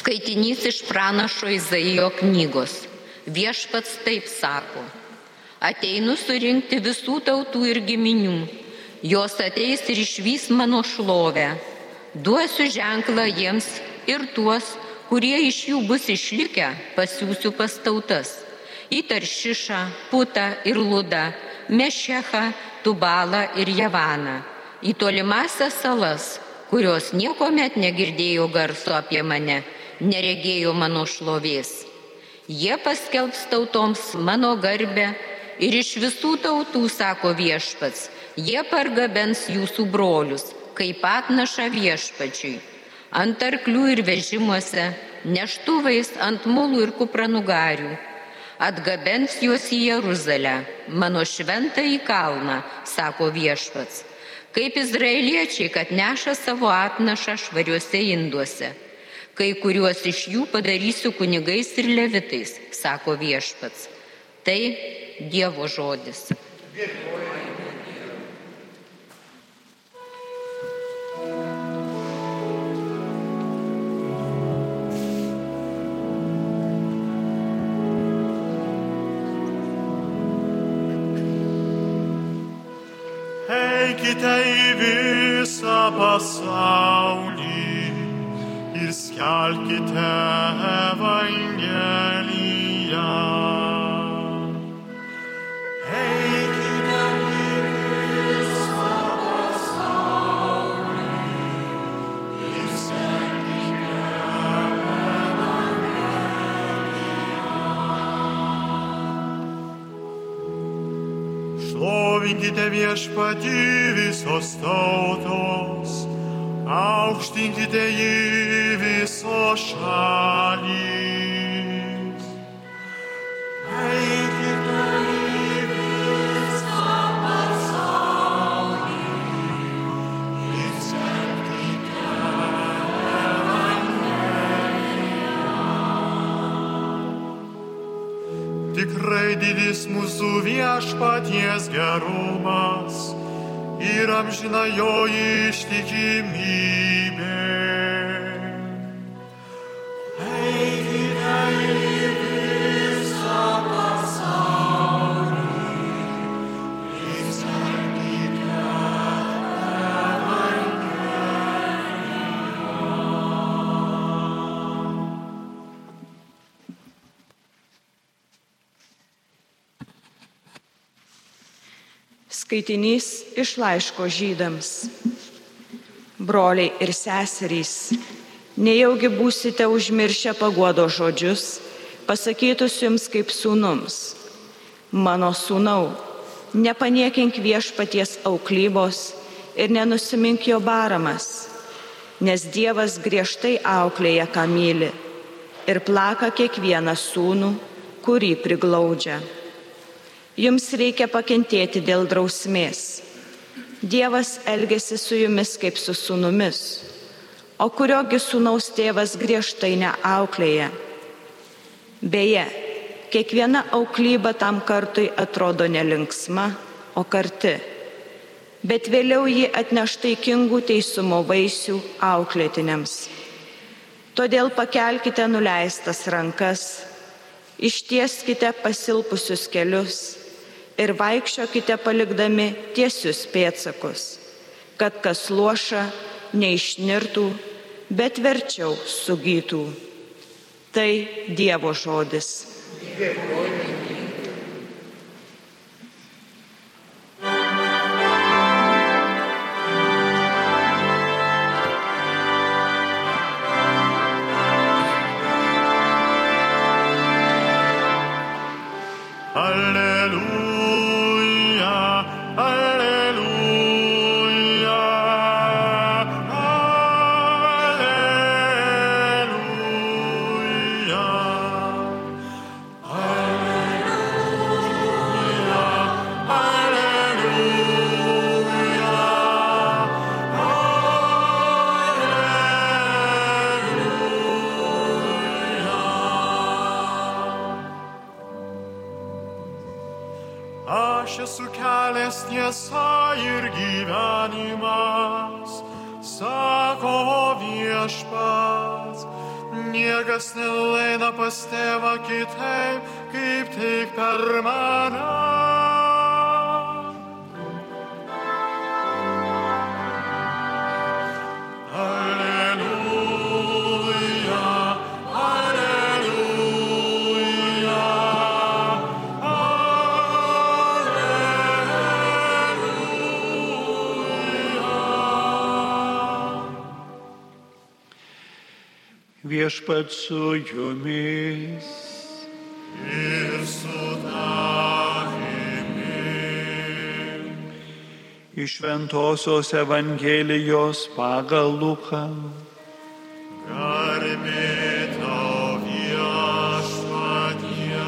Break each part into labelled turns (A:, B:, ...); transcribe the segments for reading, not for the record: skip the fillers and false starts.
A: Skaitinys iš pranašo Izaijo knygos. Viešpats taip sako: ateinu surinkti visų tautų ir giminių, jos ateis ir išvys mano šlovę. Duosiu ženklą jiems ir tuos, kurie iš jų bus išlikę, pasiųsiu pas tautas. Į Taršišą, Putą ir Ludą, Mešechą, Tubalą ir Javaną, į tolimąsias salas, kurios niekuomet negirdėjo garso apie mane, neregėjo mano šlovės. Jie paskelbs tautoms mano garbę ir iš visų tautų, sako Viešpats, jie pargabens jūsų brolius, kaip atnašą Viešpačiui, ant arklių ir vežimuose, neštuvais ant mulų ir kupranugarių. Atgabens juos į Jeruzalę, mano šventąjį kalną, sako Viešpats, kaip izraeliečiai, kad neša savo atnašą švariuose induose. Kai kuriuos iš jų padarysiu kunigais ir levitais, sako Viešpats. Tai Dievo žodis.
B: Eikite į visą pasaulį ir skelbkite Evangeliją. Eikite į visą pasaulį ir skelbkite Evangeliją. Šlovinkite Viešpatį visos tautos, aukštinkite jį visos šalys. Eikite į visą pasaulį ir skelbkite Evangeliją. Tikrai didis mūsų Viešpaties gerumas ir amžina jo ištikimybė. Eikite į visą pasaulį ir skelbkite
C: Skaitinys iš laiško Žydams. Broliai ir seserys, nejaugi būsite užmiršę paguodos žodžius, pasakytus jums kaip sūnums. Mano sūnau, nepaniekink Viešpaties auklybos ir nenusimink jo baramas, nes Dievas griežtai auklėja, ką myli, ir plaka kiekvieną sūnų, kurį priglaudžia. Jums reikia pakentėti dėl drausmės. Dievas elgiasi su jumis kaip su sūnumis, o kuriogi sūnaus tėvas griežtai neauklėja. Beje, kiekviena auklyba tam kartui atrodo nelinksma, o karti, bet vėliau ji atneš taikingų teisumo vaisių auklėtiniams. Todėl pakelkite nuleistas rankas, ištieskite pasilpusius kelius ir vaikščiokite palikdami tiesius pėdsakus, kad kas luoša neišnirtų, bet verčiau sugytų. Tai Dievo žodis.
B: Aš esu kelias, tiesa ir gyvenimas, sako Viešpats, Niekas neina pas tėvą kitaip, kaip tik per mane.
D: Viešpats su jumis.
B: Ir su tavimi.
D: Iš Šventosios Evangelijos pagal Luką.
B: Garbė tau viešpatie.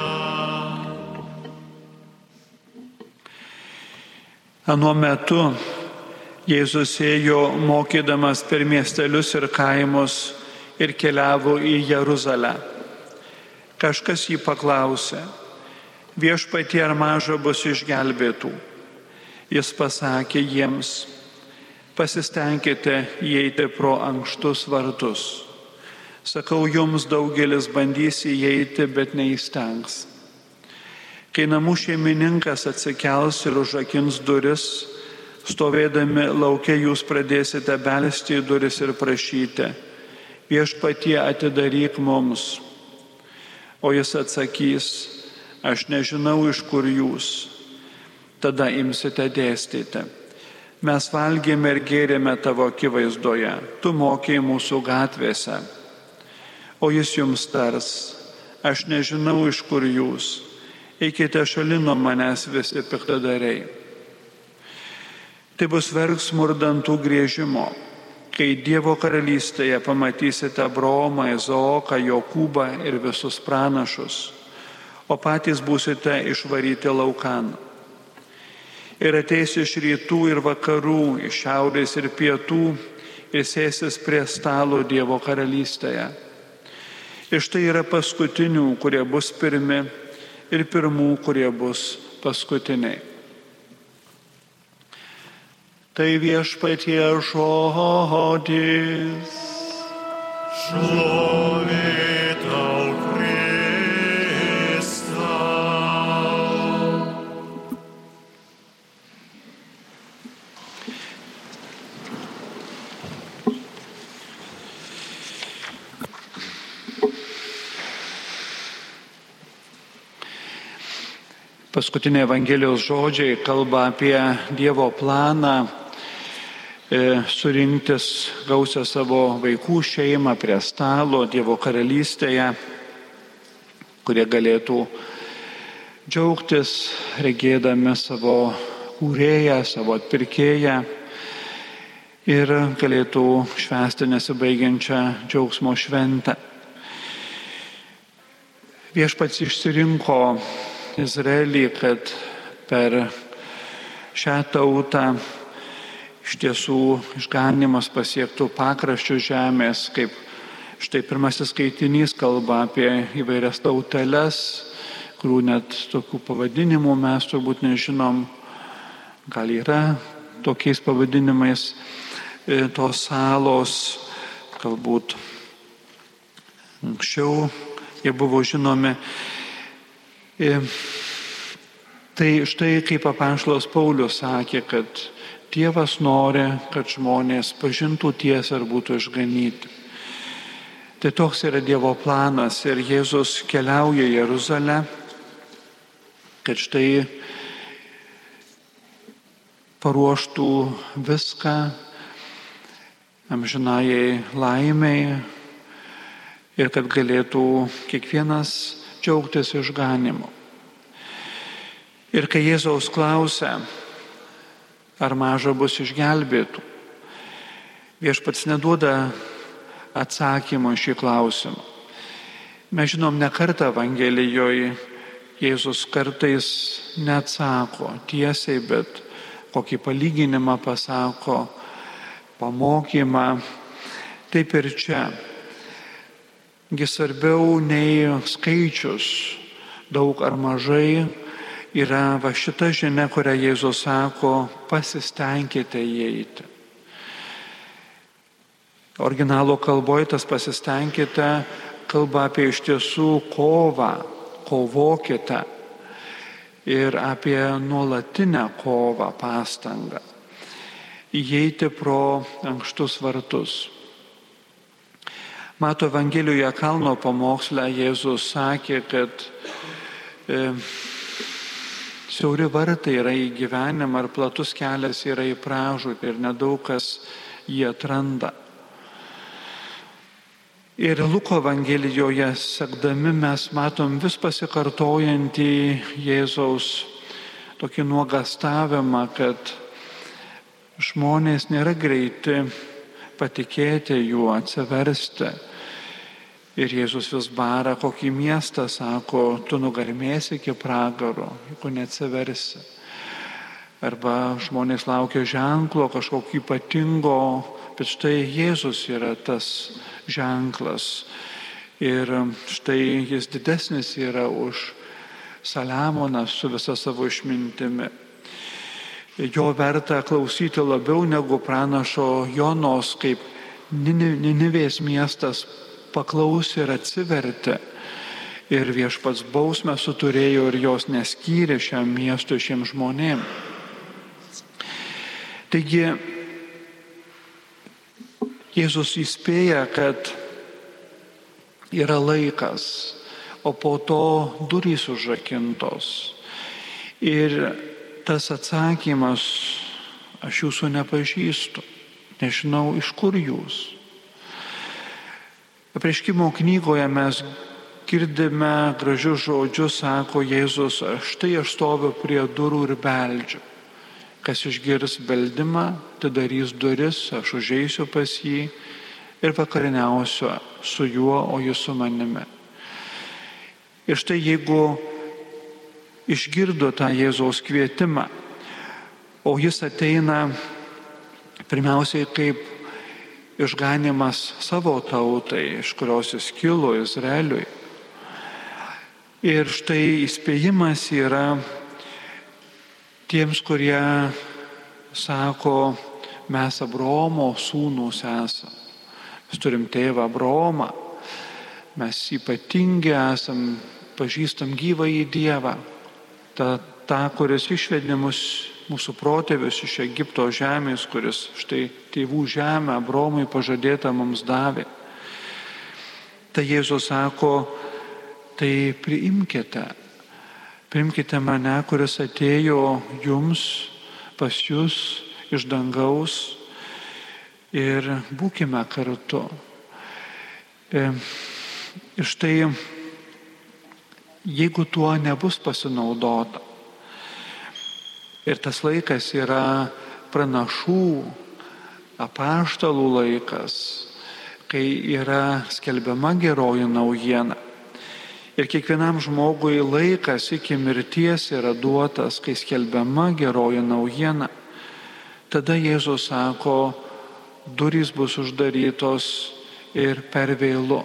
D: Anuo metu Jėzus ėjo mokydamas per miestelius ir kaimus ir keliavo į Jeruzalę. Kažkas jį paklausė: Viešpatie, ar maža bus išgelbėtų? Jis pasakė jiems: pasistengkite įeiti pro ankštus vartus. Sakau jums, daugelis bandys įeiti, bet neįstengs. Kai namų šeimininkas atsikels ir užrakins duris, stovėdami lauke jūs pradėsite belsti į duris ir prašyti: Viešpatie, atidaryk mums. O jis atsakys: aš nežinau, iš kur jūs. Tada imsite dėstyti: mes valgėme ir gėrėme tavo akivaizdoje, tu mokėjai mūsų gatvėse. O jis jums tars: aš nežinau, iš kur jūs. Eikite šalin nuo manęs visi piktadariai. Tai bus verksmų ir dantų griežimo, kai Dievo karalystėje pamatysite Abraomą, Izaoką, Jokūbą ir visus pranašus, o patys būsite išvaryti laukan. Ir ateis iš rytų ir vakarų, iš šiaurės ir pietų, ir sėsis prie stalo Dievo karalystėje. Ir štai yra paskutinių, kurie bus pirmi, ir pirmų, kurie bus paskutiniai. Tai Viešpatie žodis.
B: Šlovė tau, Kristau.
D: Paskutiniai Evangelijos žodžiai kalba apie Dievo planą surinktis gausią savo vaikų šeimą prie stalo Dievo karalystėje, kurie galėtų džiaugtis regėdami savo kūrėją, savo atpirkėją ir galėtų švęsti nesibaigiančią džiaugsmo šventę. Viešpats išsirinko Izraelį, kad per šią tautą iš tiesų išganymas pasiektų pakraščių žemės, kaip štai pirmasis skaitinys kalba apie įvairias tauteles, kurių net tokių pavadinimų mes turbūt nežinom, gal yra tokiais pavadinimais tos salos, galbūt anksčiau jie buvo žinomi. Tai štai kaip apaštalas Paulius sakė, kad Dievas nori, kad žmonės pažintų tiesą ir būtų išganyti. Tai toks yra Dievo planas ir Jėzus keliauja į Jeruzalę, kad štai paruoštų viską amžinajai laimei ir kad galėtų kiekvienas džiaugtis išganimu. Ir kai Jėzaus klausia, ar maža bus išgelbėtų, Viešpats neduoda atsakymo į šį klausimą. Mes žinom, ne kartą Evangelijoje Jėzus kartais neatsako tiesiai, bet kokį palyginimą pasako, pamokymą. Taip ir čia. Svarbiau nei skaičius, daug ar mažai, yra va šita žinia, kurią Jėzus sako: pasistengkite įeiti. Originalo kalboje tas pasistengkite kalba apie iš tiesų kovą, kovokite ir apie nuolatinę kovą, pastangą įeiti pro ankštus vartus. Mato Evangelijoje kalno pamoksle Jėzus sakė, kad siauri vartai yra į gyvenimą ir platus kelias yra į pražūtį ir nedaug kas jį atranda. Ir Luko Evangelijoje sekdami mes matom vis pasikartojantį Jėzaus tokį nuogastavimą, kad žmonės nėra greiti patikėti juo, atsiversti. Ir Jėzus vis bara, kokį miestą, sako, tu nugarmėsi iki pragaro, jeigu neatsiversi. Arba žmonės laukia ženklo, kažkokio ypatingo, bet štai Jėzus yra tas ženklas. Ir štai jis didesnis yra už Saliamoną su visa savo išmintimi. Jo verta klausyti labiau negu pranašo Jonos, kaip Ninivės miestas paklausė ir atsivertė. Ir Viešpats bausmę suturėjo ir jos neskyrė šiam miestui, šiem žmonėm. Taigi Jėzus įspėja, kad yra laikas, o po to durys užrakintos. Ir tas atsakymas, aš jūsų nepažįstu, nežinau iš kur jūs. Apreiškimo knygoje mes girdime gražius žodžius, sako Jėzus, štai aš stoviu prie durų ir beldžiu. Kas išgirs beldimą, atidarys duris, aš užeisiu pas jį ir vakarieniausiu su juo, o jis su manimi. Ir štai jeigu išgirdo tą Jėzaus kvietimą, o jis ateina pirmiausiai kaip išganimas savo tautai, iš kurios jis kilo, Izraeliui. Ir štai įspėjimas yra tiems, kurie sako, mes Abraomo sūnūs esame. Mes turim tėvą Abraomą, mes ypatingi esam, pažįstam gyvąjį Dievą. Ta, kuris išvedė mūsų protėvius iš Egipto žemės, kuris štai tėvų žemę Abraomui pažadėtą mums davė. Tai Jėzus sako, tai priimkite mane, kuris atėjo jums, pas jūs iš dangaus ir būkime kartu. Ir štai jeigu tuo nebus pasinaudota, ir tas laikas yra pranašų, apaštalų laikas, kai yra skelbiama geroji naujiena, ir kiekvienam žmogui laikas iki mirties yra duotas, kai skelbiama geroji naujiena, tada Jėzus sako, durys bus uždarytos ir per vėlu.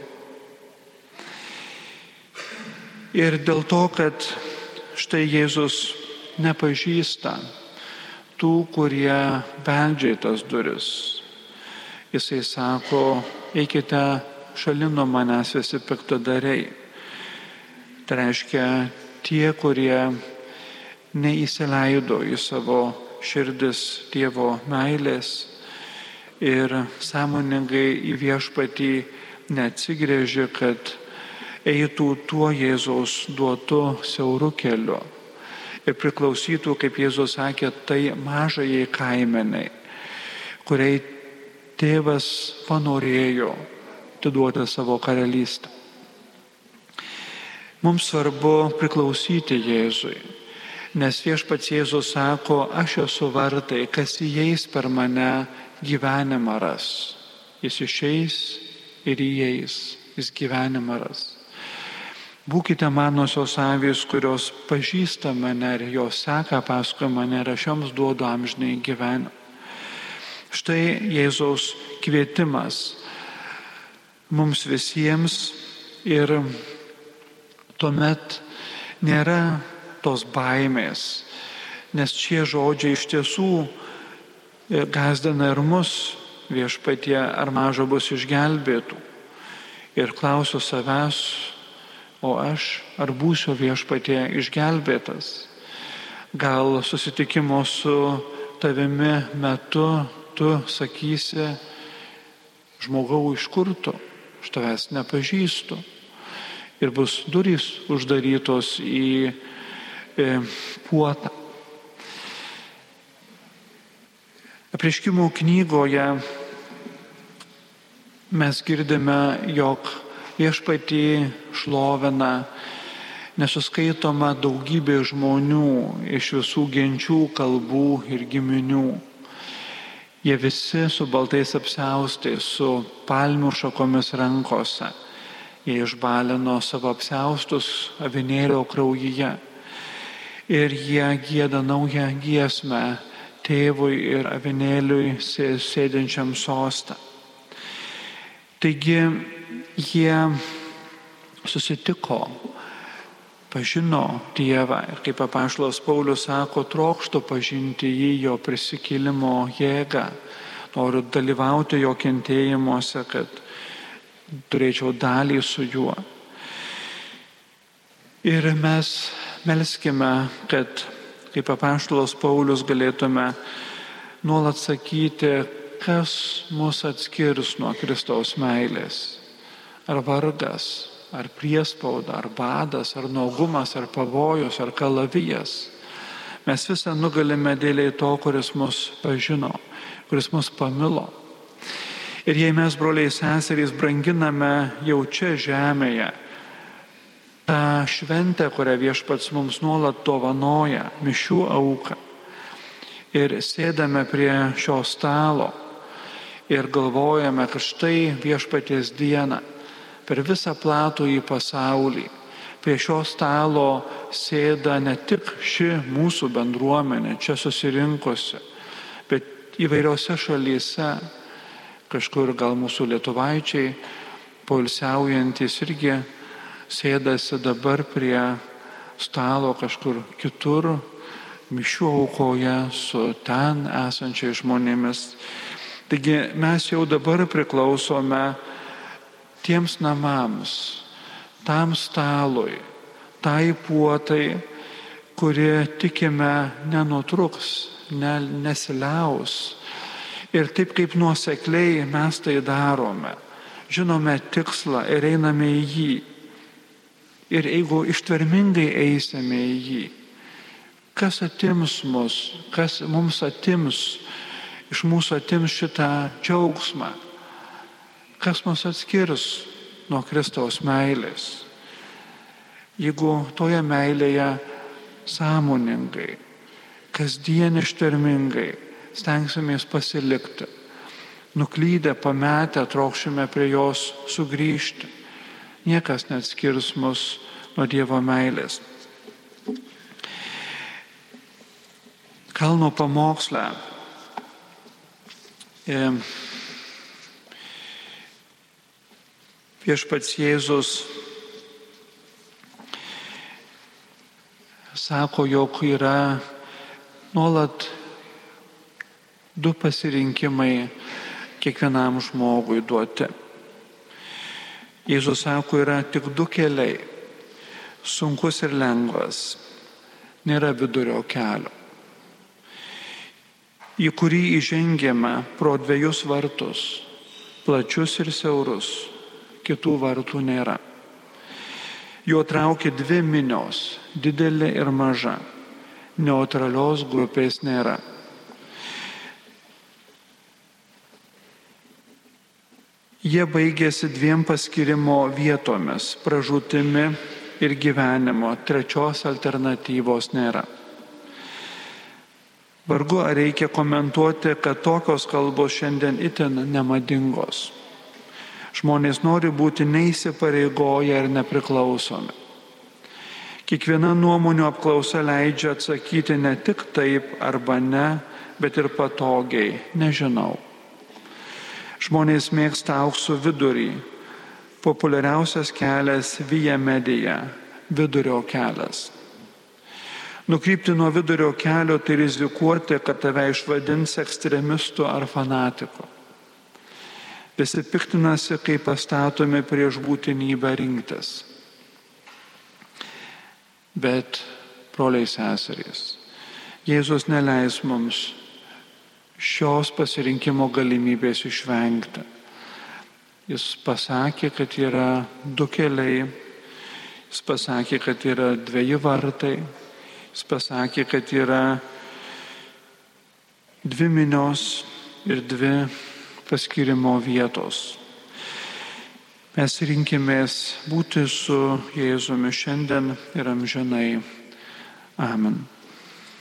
D: Ir dėl to, kad štai Jėzus nepažįsta tų, kurie beldžia į tas duris. Jisai sako, eikite šalin nuo manęs visi piktadariai. Tai reiškia tie, kurie neįsileido į savo širdis Dievo meilės ir sąmoningai į Viešpatį neatsigręžė, kad eitų tuo Jėzaus duotu siauru keliu ir priklausytų, kaip Jėzus sakė, tai mažajai kaimeniai, kuriai tėvas panorėjo atiduoti savo karalystę. Mums svarbu priklausyti Jėzui, nes Viešpats Jėzus sako, aš esu vartai, kas įeis per mane, gyvenimą ras. Jis išeis ir įeis, jis gyvenimą ras. Būkite manosios avys, kurios pažįsta mane ir jos seka paskui mane ir aš joms duodu amžinai gyvenimą. Štai Jėzaus kvietimas mums visiems ir tuomet nėra tos baimės, nes šie žodžiai iš tiesų gąsdina ir mus, Viešpatie, ar maža bus išgelbėtų. ir klausiu savęs, o aš ar būsiu Viešpatie išgelbėtas? Gal susitikimo su tavimi metu tu sakysi, žmogau, iš kur tu? Aš tavęs nepažįstu. Ir bus durys uždarytos į puotą. Apreiškimo knygoje mes girdime, jog Viešpatį šlovina nesuskaitoma daugybė žmonių iš visų genčių, kalbų ir giminių. Jie visi su baltais apsiaustais, su palmių šakomis rankose. Jie išbalino savo apsiaustus avinėlio kraujyje. Ir jie gieda naują giesmę tėvui ir avinėliui sėdinčiam sostą. Taigi jie susitiko, pažino Dievą ir kaip apaštalas Paulius sako, trokštu pažinti jį, jo prisikėlimo jėgą, noriu dalyvauti jo kentėjimuose, kad turėčiau dalį su juo. Ir mes melskime, kad kaip apaštalas Paulius galėtume nuolat sakyti, kas mus atskirs nuo Kristaus meilės. Ar vargas, ar priespauda, ar badas, ar nuogumas, ar pavojus, ar kalavijas. Mes visą nugalime dėliai to, kuris mus pažino, kuris mus pamilo. Ir jei mes, broliai seserys, branginame jau čia žemėje tą šventę, kurią Viešpats mums nuolat dovanoja, mišių auką, ir sėdame prie šio stalo ir galvojame, kad štai Viešpaties dieną per visą platų į pasaulį prie šio stalo sėda ne tik ši mūsų bendruomenė čia susirinkusi, bet įvairiose šalyse, kažkur gal mūsų lietuvaičiai, poilsiaujantis irgi sėdasi dabar prie stalo kažkur kitur, mišių aukoje su ten esančiais žmonėmis. Taigi mes jau dabar priklausome tiems namams, tam stalui, tai puotai, kurie tikime nenutruks, nesiliaus. Ir taip kaip nuosekliai mes tai darome, žinome tikslą ir einame į jį. Ir jeigu ištvermingai eisime į jį, kas atims mus, kas mums atims, iš mūsų atims šitą džiaugsmą, kas mus atskirs nuo Kristaus meilės. Jeigu toje meilėje sąmoningai, kasdien ištvermingai stengsimės pasilikti, nuklydę, pametę, trokšime prie jos sugrįžti, niekas neatskirs mus nuo Dievo meilės. Kalno pamoksle Viešpats Jėzus sako, jog yra nuolat du pasirinkimai kiekvienam žmogui duoti. Jėzus sako, yra tik du keliai, sunkus ir lengvas, nėra vidurio kelio, į kurį įžengiame pro dviejus vartus, plačius ir siaurus, kitų vartų nėra. Juo traukia dvi minios, didelė ir maža, neutralios grupės nėra. Jie baigėsi dviem paskirimo vietomis, pražūtimi ir gyvenimo, trečios alternatyvos nėra. Vargu ar reikia komentuoti, kad tokios kalbos šiandien itin nemadingos. Žmonės nori būti neįsipareigoję ir nepriklausomi. Kiekviena nuomonių apklausa leidžia atsakyti ne tik taip arba ne, bet ir patogiai, nežinau. Žmonės mėgsta aukso vidurį. Populiariausias kelias via media, vidurio kelias. Nukrypti nuo vidurio kelio tai rizikuoti, kad tave išvadins ekstremistu ar fanatiku. besipiktinasi, kai pastatomi prieš būtinybę rinktis. Bet, broliai seserys, Jėzus neleis mums šios pasirinkimo galimybės išvengti. Jis pasakė, kad yra 2 keliai, jis pasakė, kad yra 2 vartai, jis pasakė, kad yra 2 minios ir 2 paskirimo vietos. Mes rinkimės būti su Jėzumi šiandien ir amžinai. Amen.